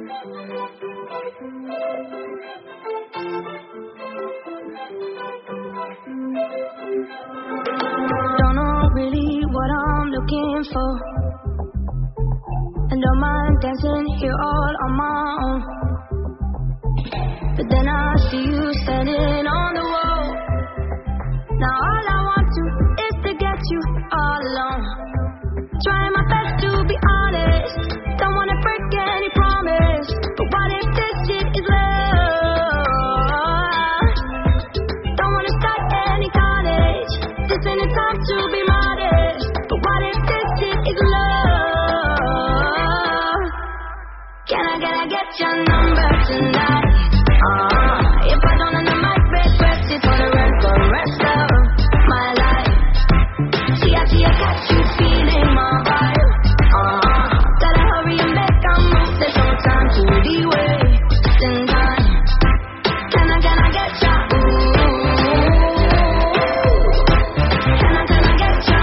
Don't know really what I'm looking for, and don't mind dancing here all on my own. But then I see you standing on the wall. Now all I want to is to get you all alone. Trying my best to be honest, don't wanna break any promise. But what if this shit is love? Don't wanna start any carnage. This ain't the time to be modest. But what if this shit is love? Can I get your number tonight? If I don't know my regrets it for the rest of my life. See, I catch you feeling my vibe. Gotta hurry and make a move. There's no time to be wasting time. Can I get ya? Can I get ya?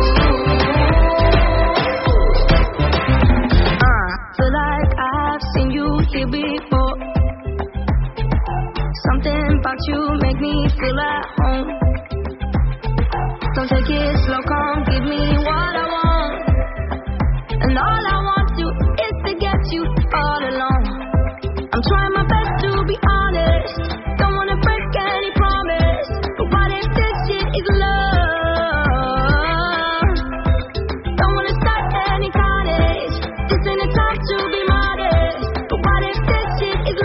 Feel like I've seen you here before. Something about you make me feel at home. Don't take it slow, come give me what I want. And all I want to is to get you all alone. I'm trying my best to be honest, don't wanna break any promise. But what if this shit is love? Don't wanna start any carnage. This ain't the time to be modest. But what if this shit is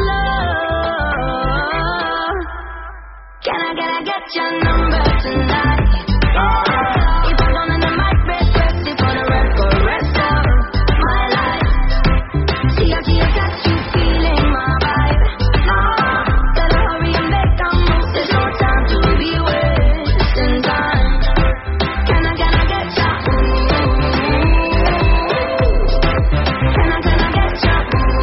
love? Can I get your number tonight? If I don't know my regrets it for the rest of my life. See, I got you feeling my vibe. Gotta hurry and make a move. There's no time to be wasting time. Can I get ya? Can I get ya?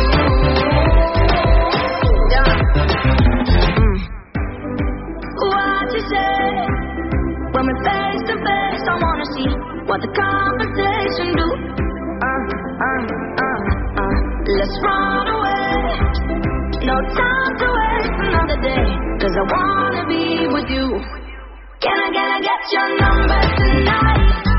What you say? When we're face to face, I wanna see what the conversation do. Let's run away. No time to waste another day, 'cause I wanna be with you. Can I get your number tonight?